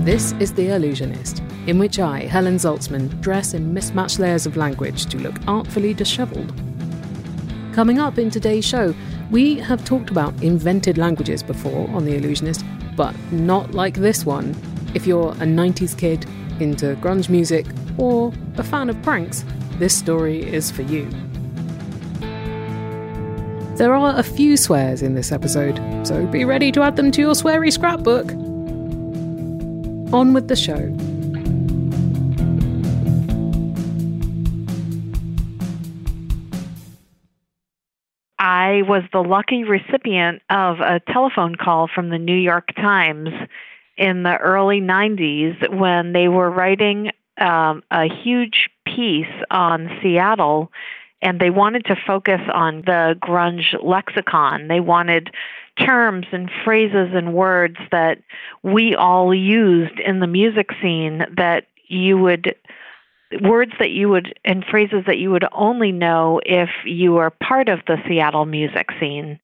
This is The Allusionist, in which I, Helen Zaltzman, dress in mismatched layers of language to look artfully dishevelled. Coming up in today's show, we have talked about invented languages before on The Allusionist, but not like this one. If you're a 90s kid, into grunge music, or a fan of pranks, this story is for you. There are a few swears in this episode, so be ready to add them to your sweary scrapbook. On with the show. I was the lucky recipient of a telephone call from the New York Times in the early 90s when they were writing a huge piece on Seattle, and they wanted to focus on the grunge lexicon. They wanted terms and phrases and words that we all used in the music scene and phrases that you would only know if you were part of the Seattle music scene.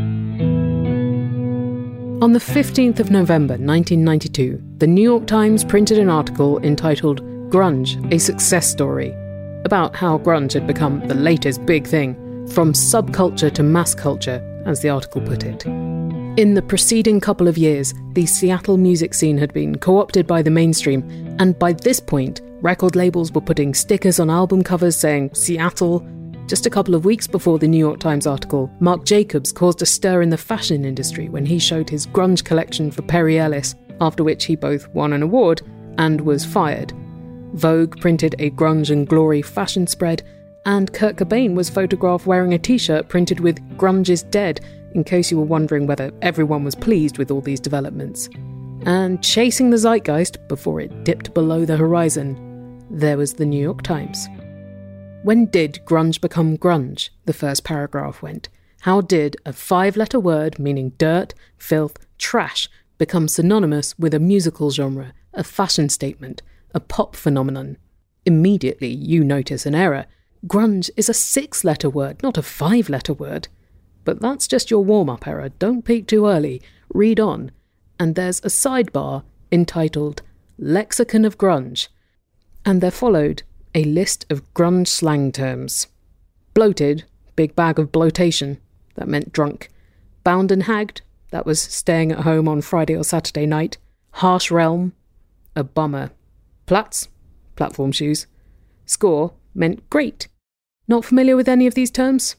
On the 15th of November 1992, the New York Times printed an article entitled Grunge, a Success Story, about how grunge had become the latest big thing, from subculture to mass culture, as the article put it. In the preceding couple of years, the Seattle music scene had been co-opted by the mainstream, and by this point, record labels were putting stickers on album covers saying Seattle. Just a couple of weeks before the New York Times article, Marc Jacobs caused a stir in the fashion industry when he showed his grunge collection for Perry Ellis, after which he both won an award and was fired. Vogue printed a Grunge and Glory fashion spread, and Kurt Cobain was photographed wearing a t-shirt printed with Grunge is Dead, in case you were wondering whether everyone was pleased with all these developments. And chasing the zeitgeist before it dipped below the horizon, there was the New York Times. When did grunge become grunge? The first paragraph went. How did a 5-letter word meaning dirt, filth, trash become synonymous with a musical genre, a fashion statement, a pop phenomenon? Immediately you notice an error. Grunge is a 6-letter word, not a 5-letter word. But that's just your warm-up error. Don't peek too early. Read on. And there's a sidebar entitled Lexicon of Grunge. And there followed a list of grunge slang terms. Bloated, big bag of bloatation. That meant drunk. Bound and hagged. That was staying at home on Friday or Saturday night. Harsh realm. A bummer. Plats, platform shoes. Score meant great. Not familiar with any of these terms?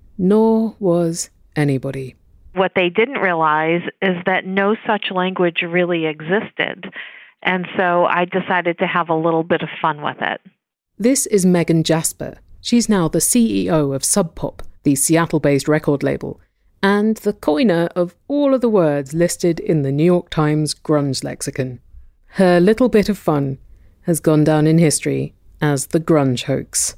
Nor was anybody. What they didn't realize is that no such language really existed. And so I decided to have a little bit of fun with it. This is Megan Jasper. She's now the CEO of Sub Pop, the Seattle-based record label, and the coiner of all of the words listed in the New York Times grunge lexicon. Her little bit of fun has gone down in history as the grunge hoax.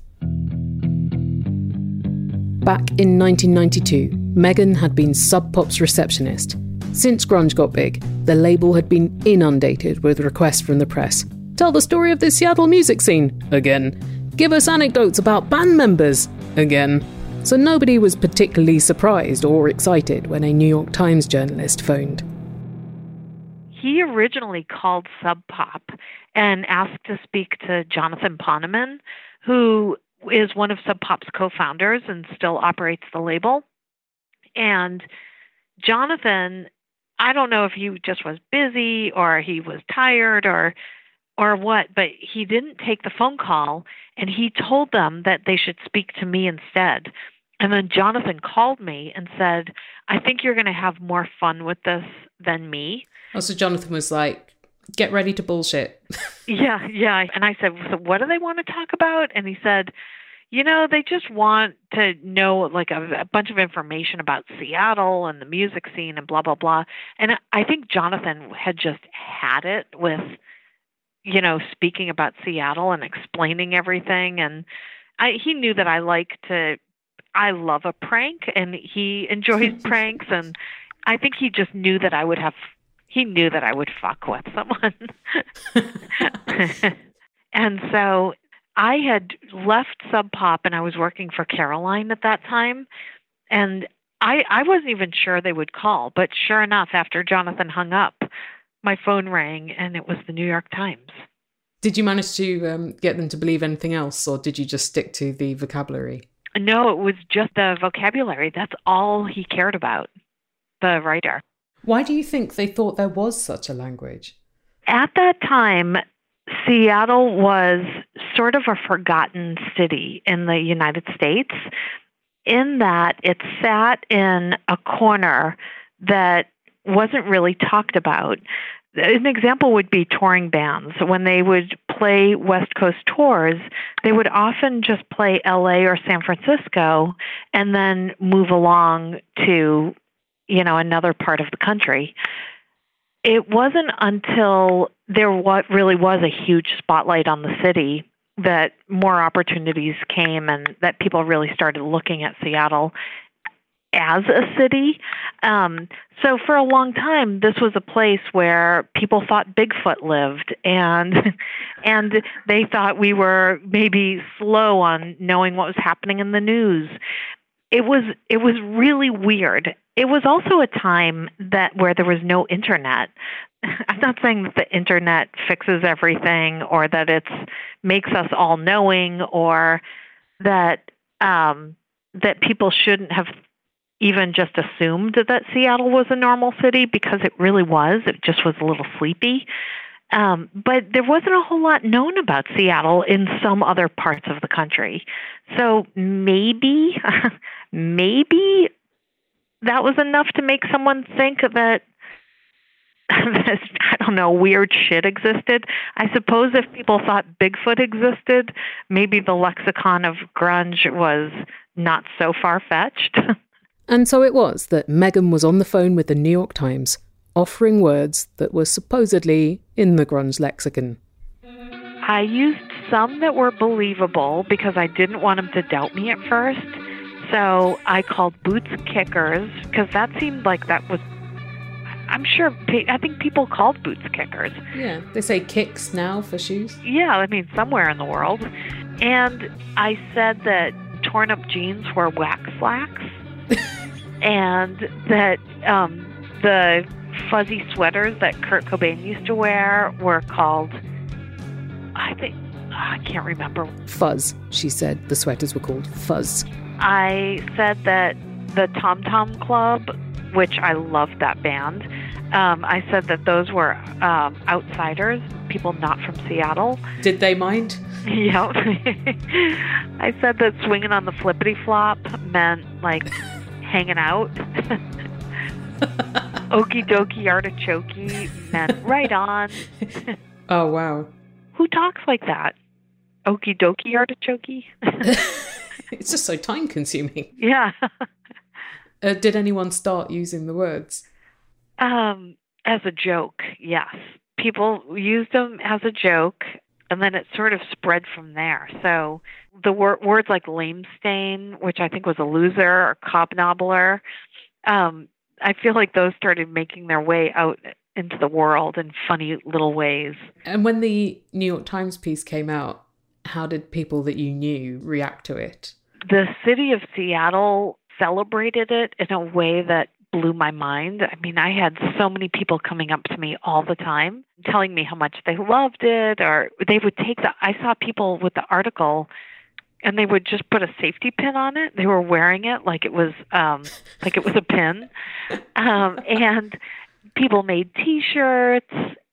Back in 1992, Megan had been Sub Pop's receptionist. Since grunge got big, the label had been inundated with requests from the press. Tell the story of the Seattle music scene, again. Give us anecdotes about band members, again. So nobody was particularly surprised or excited when a New York Times journalist phoned. He originally called Sub Pop and asked to speak to Jonathan Poneman, who is one of Sub Pop's co-founders and still operates the label. And Jonathan, I don't know if he just was busy or he was tired or what, but he didn't take the phone call, and he told them that they should speak to me instead. And then Jonathan called me and said, I think you're going to have more fun with this than me. Oh, so Jonathan was like, get ready to bullshit. Yeah. And I said, so what do they want to talk about? And he said, they just want to know like a bunch of information about Seattle and the music scene and blah, blah, blah. And I think Jonathan had just had it with, speaking about Seattle and explaining everything. And he knew that I love a prank, and he enjoys pranks. And I think he just knew that I would fuck with someone. And so I had left Sub Pop and I was working for Caroline at that time. And I wasn't even sure they would call, but sure enough, after Jonathan hung up, my phone rang and it was the New York Times. Did you manage to get them to believe anything else, or did you just stick to the vocabulary? No, it was just the vocabulary. That's all he cared about, the writer. Why do you think they thought there was such a language? At that time, Seattle was sort of a forgotten city in the United States, in that it sat in a corner that wasn't really talked about. An example would be touring bands. When they would play West Coast tours, they would often just play LA or San Francisco and then move along to, another part of the country. It wasn't until there really was a huge spotlight on the city that more opportunities came and that people really started looking at Seattle as a city. So for a long time, this was a place where people thought Bigfoot lived, and they thought we were maybe slow on knowing what was happening in the news. It was really weird. It was also a time where there was no internet. I'm not saying that the internet fixes everything, or that it makes us all knowing, or that people shouldn't have even just assumed that Seattle was a normal city, because it really was. It just was a little sleepy. But there wasn't a whole lot known about Seattle in some other parts of the country. So maybe that was enough to make someone think that, I don't know, weird shit existed. I suppose if people thought Bigfoot existed, maybe the lexicon of grunge was not so far-fetched. And so it was that Megan was on the phone with the New York Times, offering words that were supposedly in the grunge lexicon. I used some that were believable because I didn't want them to doubt me at first. So I called boots kickers, because that seemed like that was, I think people called boots kickers. Yeah, they say kicks now for shoes. Yeah, somewhere in the world. And I said that torn up jeans were wax slacks. And that the fuzzy sweaters that Kurt Cobain used to wear were called, I can't remember. Fuzz, she said. The sweaters were called Fuzz. I said that the Tom Tom Club, which I loved that band, I said that those were outsiders, people not from Seattle. Did they mind? Yep. I said that swinging on the flippity flop meant hanging out. Okie dokie artichoke meant right on. Oh, wow. Who talks like that? Okie dokie artichoke? It's just so time consuming. Yeah. Did anyone start using the words? As a joke, yes. People used them as a joke, and then it sort of spread from there. So the words like lame stain, which I think was a loser, or cobnobbler, I feel like those started making their way out into the world in funny little ways. And when the New York Times piece came out, how did people that you knew react to it? The city of Seattle celebrated it in a way that blew my mind. I had so many people coming up to me all the time, telling me how much they loved it, or they would I saw people with the article and they would just put a safety pin on it. They were wearing it like it was a pin. And people made T-shirts.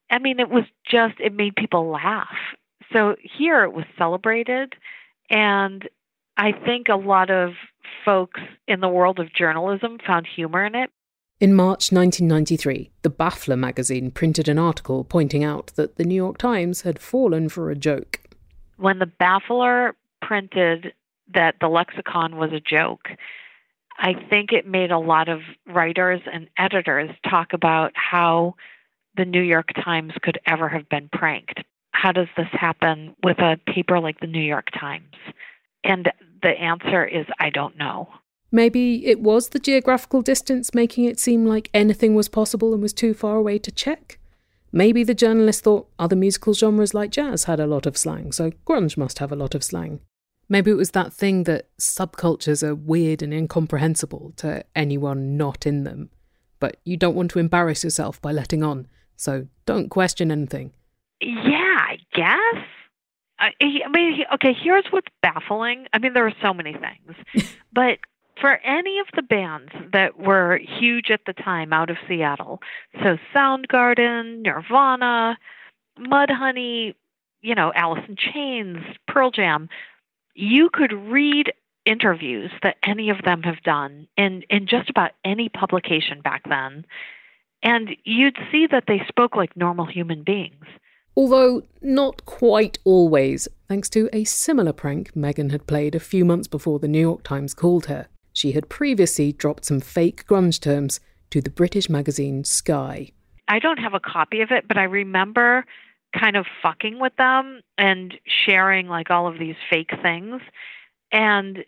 It made people laugh. So here it was celebrated. And I think a lot of folks in the world of journalism found humor in it. In March 1993, the Baffler magazine printed an article pointing out that the New York Times had fallen for a joke. When the Baffler printed that the lexicon was a joke, I think it made a lot of writers and editors talk about how the New York Times could ever have been pranked. How does this happen with a paper like the New York Times? And the answer is, I don't know. Maybe it was the geographical distance making it seem like anything was possible and was too far away to check. Maybe the journalist thought other musical genres like jazz had a lot of slang, so grunge must have a lot of slang. Maybe it was that thing that subcultures are weird and incomprehensible to anyone not in them, but you don't want to embarrass yourself by letting on, so don't question anything. Yeah, I guess. Okay, here's what's baffling. I mean, there are so many things. But for any of the bands that were huge at the time out of Seattle, so Soundgarden, Nirvana, Mudhoney, Alice in Chains, Pearl Jam, you could read interviews that any of them have done in just about any publication back then, and you'd see that they spoke like normal human beings. Although not quite always, thanks to a similar prank Megan had played a few months before the New York Times called her. She had previously dropped some fake grunge terms to the British magazine Sky. I don't have a copy of it, but I remember kind of fucking with them and sharing like all of these fake things. And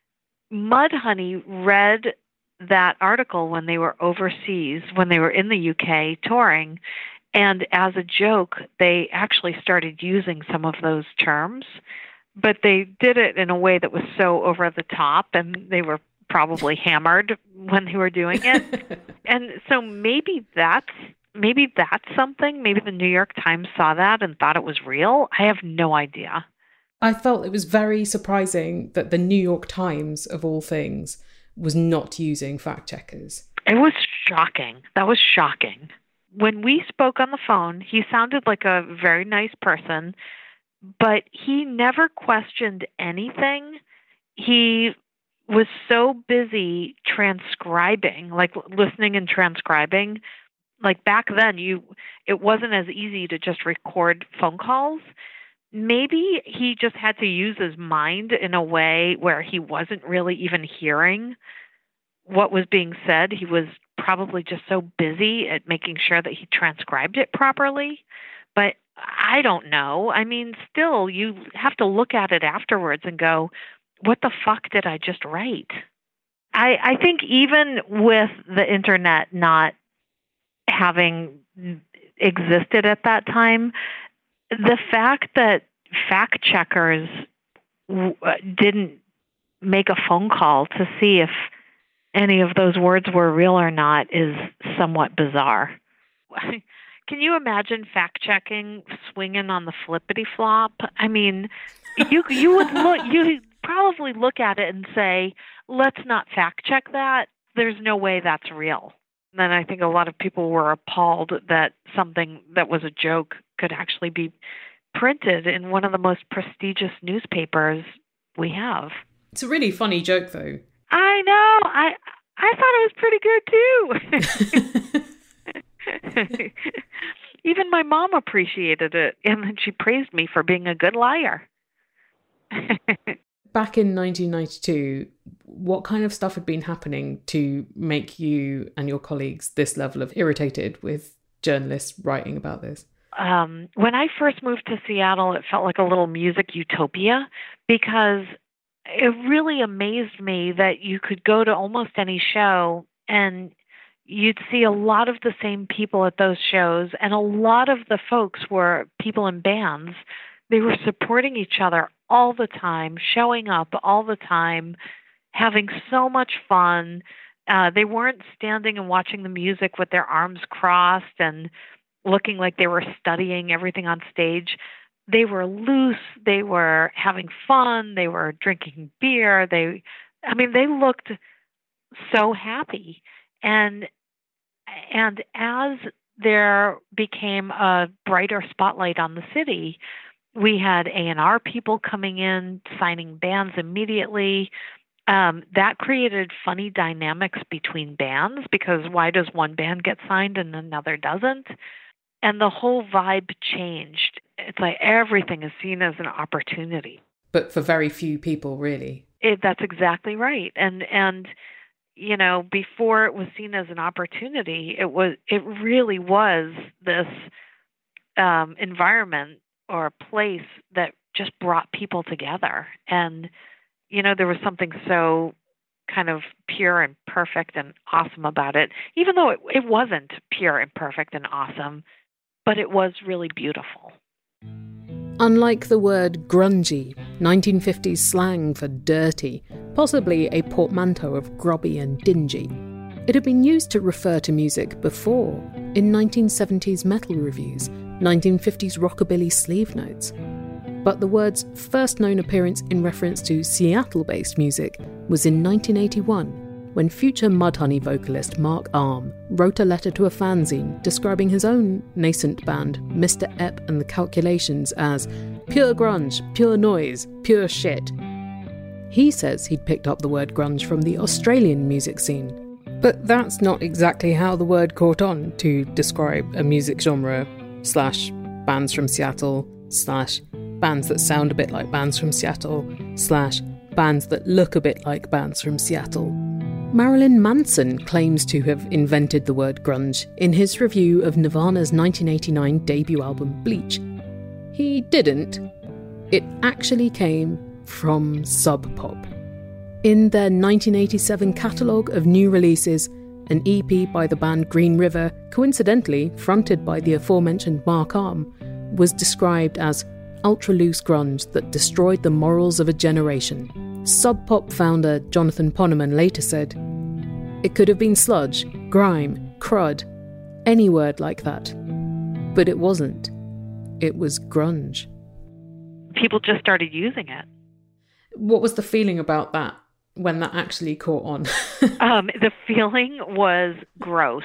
Mudhoney read that article when they were overseas, when they were in the UK touring. And as a joke, they actually started using some of those terms, but they did it in a way that was so over the top, and they were probably hammered when they were doing it. And so maybe that's something. Maybe the New York Times saw that and thought it was real. I have no idea. I felt it was very surprising that the New York Times, of all things, was not using fact checkers. It was shocking. That was shocking. When we spoke on the phone, he sounded like a very nice person, but he never questioned anything. He was so busy transcribing, like listening and transcribing. Like back then, it wasn't as easy to just record phone calls. Maybe he just had to use his mind in a way where he wasn't really even hearing what was being said. He was probably just so busy at making sure that he transcribed it properly. But I don't know. I mean, still, you have to look at it afterwards and go, what the fuck did I just write? I think even with the internet not having existed at that time, the fact that fact checkers didn't make a phone call to see if any of those words were real or not is somewhat bizarre. Can you imagine fact-checking swinging on the flippity-flop? I mean, you'd probably look at it and say, let's not fact-check that. There's no way that's real. And then I think a lot of people were appalled that something that was a joke could actually be printed in one of the most prestigious newspapers we have. It's a really funny joke, though. I know. I thought it was pretty good, too. Even my mom appreciated it, and then she praised me for being a good liar. Back in 1992, what kind of stuff had been happening to make you and your colleagues this level of irritated with journalists writing about this? When I first moved to Seattle, it felt like a little music utopia, because it really amazed me that you could go to almost any show and you'd see a lot of the same people at those shows, and a lot of the folks were people in bands. They were supporting each other all the time, showing up all the time, having so much fun. They weren't standing and watching the music with their arms crossed and looking like they were studying everything on stage. They were loose. They were having fun. They were drinking beer. They looked so happy. And as there became a brighter spotlight on the city, we had A&R people coming in, signing bands immediately. That created funny dynamics between bands, because why does one band get signed and another doesn't? And the whole vibe changed. It's like everything is seen as an opportunity. But for very few people, really. That's exactly right. And you know, before it was seen as an opportunity, it really was this environment or a place that just brought people together. And, you know, there was something so kind of pure and perfect and awesome about it, even though it wasn't pure and perfect and awesome, but it was really beautiful. Unlike the word grungy, 1950s slang for dirty, possibly a portmanteau of grubby and dingy, it had been used to refer to music before, in 1970s metal reviews, 1950s rockabilly sleeve notes. But the word's first known appearance in reference to Seattle-based music was in 1981, when future Mudhoney vocalist Mark Arm wrote a letter to a fanzine describing his own nascent band, Mr. Epp and the Calculations, as pure grunge, pure noise, pure shit. He says he'd picked up the word grunge from the Australian music scene. But that's not exactly how the word caught on to describe a music genre / bands from Seattle / bands that sound a bit like bands from Seattle / bands that look a bit like bands from Seattle. Marilyn Manson claims to have invented the word grunge in his review of Nirvana's 1989 debut album Bleach. He didn't. It actually came from Sub Pop. In their 1987 catalogue of new releases, an EP by the band Green River, coincidentally fronted by the aforementioned Mark Arm, was described as ultra-loose grunge that destroyed the morals of a generation. Sub Pop founder Jonathan Poneman later said, "It could have been sludge, grime, crud, any word like that. But it wasn't. It was grunge." People just started using it. What was the feeling about that when that actually caught on? The feeling was gross.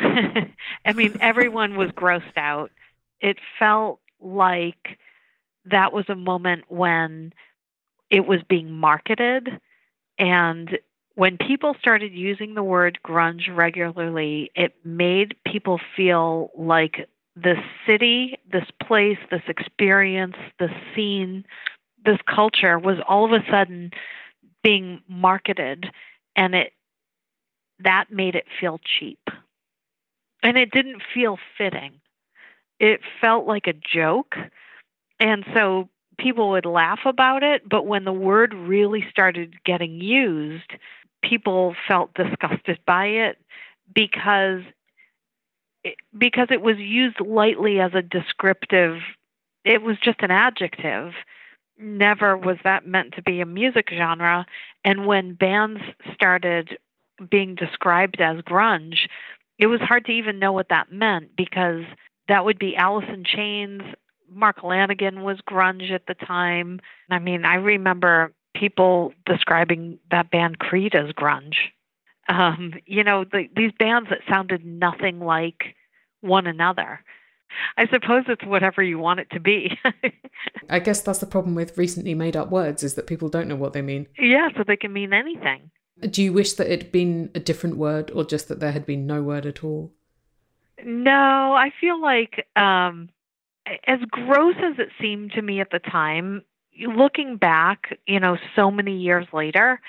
I mean, everyone was grossed out. It felt like that was a moment when it was being marketed, and when people started using the word grunge regularly, it made people feel like this city, this place, this experience, this scene, this culture was all of a sudden being marketed, and that made it feel cheap. And it didn't feel fitting. It felt like a joke. And so people would laugh about it, but when the word really started getting used, people felt disgusted by it because it was used lightly as a descriptive. It was just an adjective. Never was that meant to be a music genre. And when bands started being described as grunge, it was hard to even know what that meant, because that would be Alice in Chains. Mark Lanigan was grunge at the time. I mean, I remember people describing that band Creed as grunge. These bands that sounded nothing like one another. I suppose it's whatever you want it to be. I guess that's the problem with recently made up words, is that people don't know what they mean. Yeah, so they can mean anything. Do you wish that it had been a different word, or just that there had been no word at all? No, I feel like as gross as it seemed to me at the time, looking back, so many years later,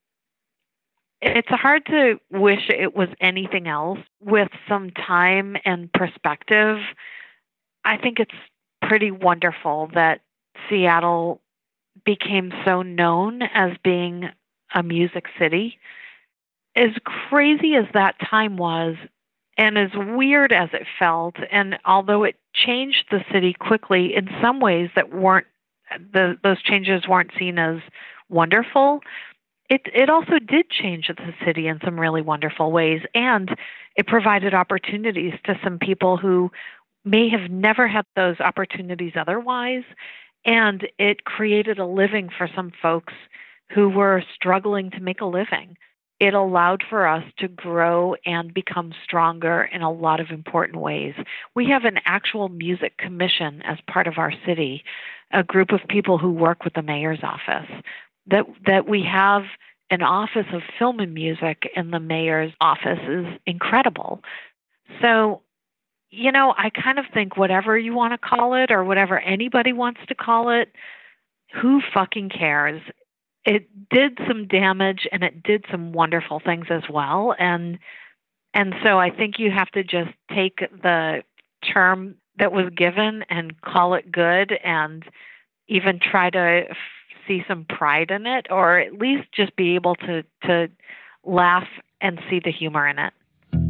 it's hard to wish it was anything else. With some time and perspective, I think it's pretty wonderful that Seattle became so known as being a music city. As crazy as that time was, and as weird as it felt, and although it changed the city quickly in some ways that those changes weren't seen as wonderful, it also did change the city in some really wonderful ways, and it provided opportunities to some people who may have never had those opportunities otherwise, and it created a living for some folks who were struggling to make a living. It allowed for us to grow and become stronger in a lot of important ways. We have an actual music commission as part of our city, a group of people who work with the mayor's office. That we have an office of film and music in the mayor's office is incredible. So, I kind of think whatever you want to call it, or whatever anybody wants to call it, who fucking cares? It did some damage, and it did some wonderful things as well. And so I think you have to just take the term that was given and call it good, and even try to see some pride in it, or at least just be able to laugh and see the humor in it.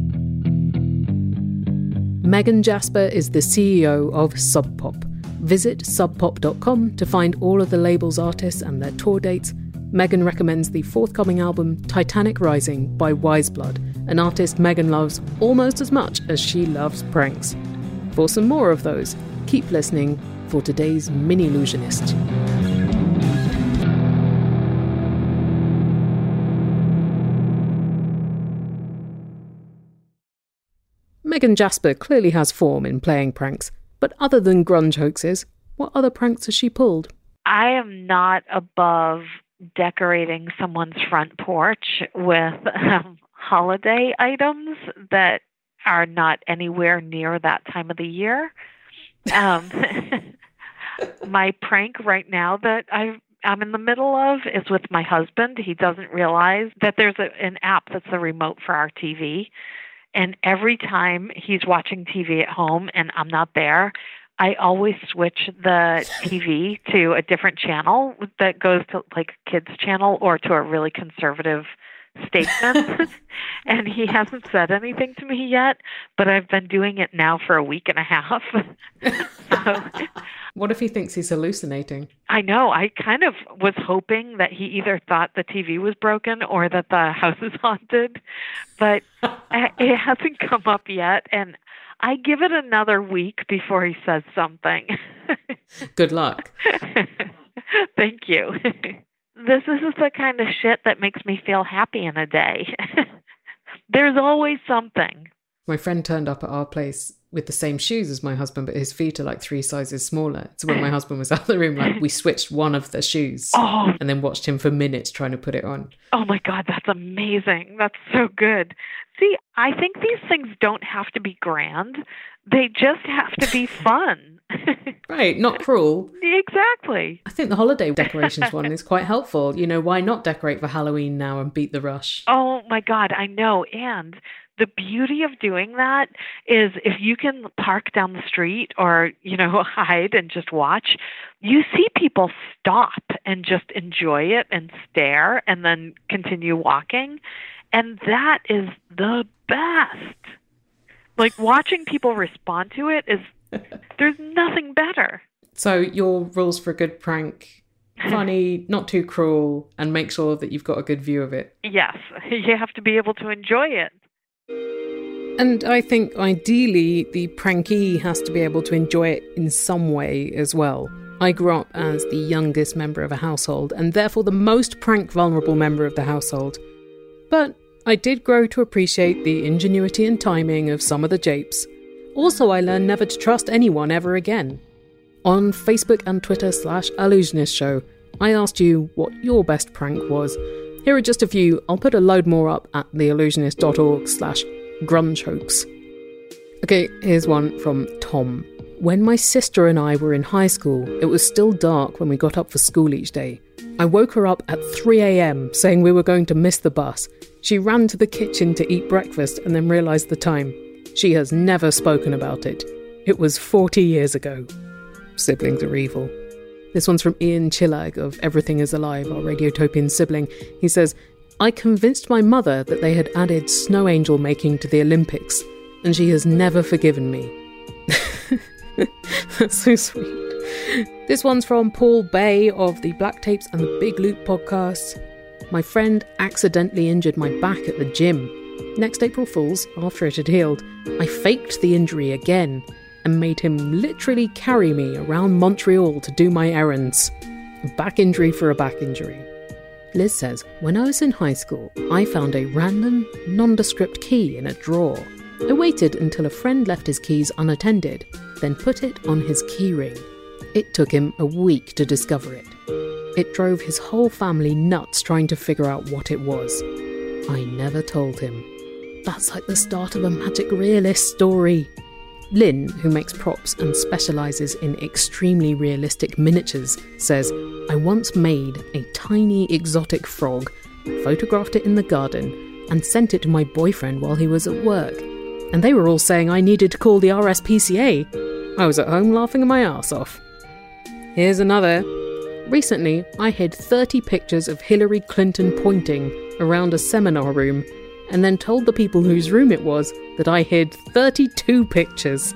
Megan Jasper is the CEO of Sub Pop. Visit subpop.com to find all of the label's artists and their tour dates. Megan recommends the forthcoming album Titanic Rising by Wiseblood, an artist Megan loves almost as much as she loves pranks. For some more of those, keep listening for today's Mini-Illusionist. Megan Jasper clearly has form in playing pranks, but other than grunge hoaxes, what other pranks has she pulled? I am not above decorating someone's front porch with holiday items that are not anywhere near that time of the year. My prank right now that I'm in the middle of is with my husband. He doesn't realize that there's an app that's the remote for our TV. And every time he's watching TV at home and I'm not there, I always switch the TV to a different channel that goes to like a kids channel or to a really conservative station. And he hasn't said anything to me yet, but I've been doing it now for a week and a half. So, what if he thinks he's hallucinating? I know. I kind of was hoping that he either thought the TV was broken or that the house is haunted, but it hasn't come up yet. And I give it another week before he says something. Good luck. Thank you. This is the kind of shit that makes me feel happy in a day. There's always something. My friend turned up at our place with the same shoes as my husband, but his feet are like 3 sizes smaller. So when my husband was out of the room, like we switched one of the shoes and then watched him for minutes trying to put it on. Oh my God, that's amazing. That's so good. See, I think these things don't have to be grand. They just have to be fun. Right, not cruel. Exactly. I think the holiday decorations one is quite helpful. You know, why not decorate for Halloween now and beat the rush? Oh my God, I know. And the beauty of doing that is if you can park down the street or, hide and just watch, you see people stop and just enjoy it and stare and then continue walking. And that is the best. Like watching people respond to it there's nothing better. So your rules for a good prank: funny, not too cruel, and make sure that you've got a good view of it. Yes, you have to be able to enjoy it. And I think ideally the prankee has to be able to enjoy it in some way as well. I grew up as the youngest member of a household and therefore the most prank vulnerable member of the household. But I did grow to appreciate the ingenuity and timing of some of the japes. Also, I learned never to trust anyone ever again. On Facebook and Twitter /Illusionist Show, I asked you what your best prank was. Here are just a few. I'll put a load more up at theillusionist.org/grungehoax. Okay, here's one from Tom. When my sister and I were in high school, it was still dark when we got up for school each day. I woke her up at 3 a.m. saying we were going to miss the bus. She ran to the kitchen to eat breakfast and then realised the time. She has never spoken about it. It was 40 years ago. Siblings are evil. This one's from Ian Chillag of Everything is Alive, our Radiotopian sibling. He says, I convinced my mother that they had added snow angel making to the Olympics, and she has never forgiven me. That's so sweet. This one's from Paul Bay of the Black Tapes and the Big Loop podcasts. My friend accidentally injured my back at the gym. Next April Fool's, after it had healed, I faked the injury again and made him literally carry me around Montreal to do my errands. A back injury for a back injury. Liz says, when I was in high school, I found a random, nondescript key in a drawer. I waited until a friend left his keys unattended, then put it on his keyring. It took him a week to discover it. It drove his whole family nuts trying to figure out what it was. I never told him. That's like the start of a magic realist story. Lynn, who makes props and specialises in extremely realistic miniatures, says, I once made a tiny exotic frog, photographed it in the garden, and sent it to my boyfriend while he was at work. And they were all saying I needed to call the RSPCA. I was at home laughing my ass off. Here's another. Recently, I hid 30 pictures of Hillary Clinton pointing around a seminar room and then told the people whose room it was that I hid 32 pictures.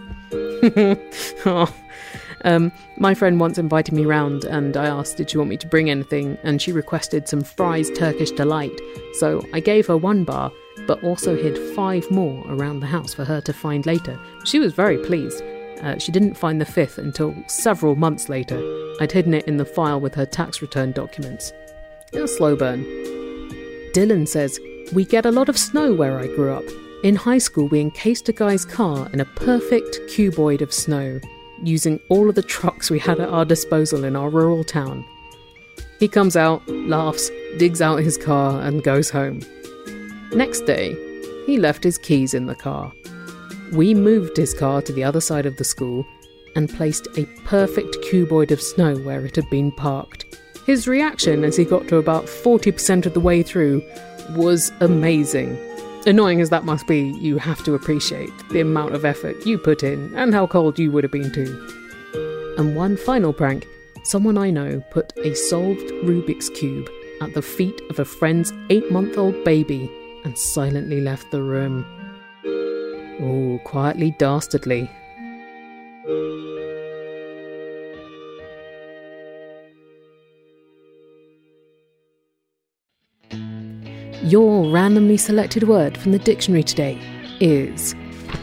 My friend once invited me round and I asked did she want me to bring anything, and she requested some Fry's Turkish Delight. So I gave her 1 bar but also hid 5 more around the house for her to find later. She was very pleased. She didn't find the 5th until several months later. I'd hidden it in the file with her tax return documents. A slow burn. Dylan says, "We get a lot of snow where I grew up. In high school, we encased a guy's car in a perfect cuboid of snow, using all of the trucks we had at our disposal in our rural town." He comes out, laughs, digs out his car and goes home. Next day, he left his keys in the car. We moved his car to the other side of the school and placed a perfect cuboid of snow where it had been parked. His reaction as he got to about 40% of the way through was amazing. Annoying as that must be, you have to appreciate the amount of effort you put in and how cold you would have been too. And one final prank. Someone I know put a solved Rubik's Cube at the feet of a friend's 8-month-old baby and silently left the room. Oh, quietly dastardly. Your randomly selected word from the dictionary today is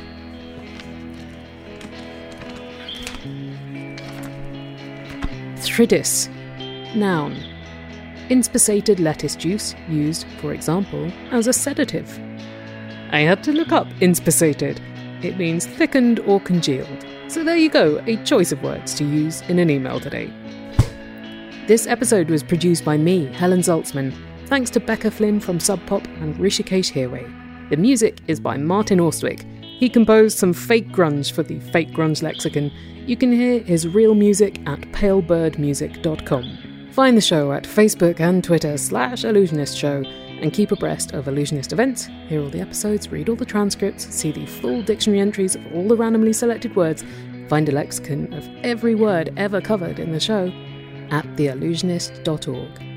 Thridis. Noun. Inspissated lettuce juice used, for example, as a sedative. I had to look up inspissated. It means thickened or congealed. So there you go, a choice of words to use in an email today. This episode was produced by me, Helen Zaltzman, thanks to Becca Flynn from Sub Pop and Rishikesh Hirway. The music is by Martin Austwick. He composed some fake grunge for the Fake Grunge Lexicon. You can hear his real music at palebirdmusic.com. Find the show at Facebook and Twitter /IllusionistShow and keep abreast of Illusionist events, hear all the episodes, read all the transcripts, see the full dictionary entries of all the randomly selected words, find a lexicon of every word ever covered in the show at theillusionist.org.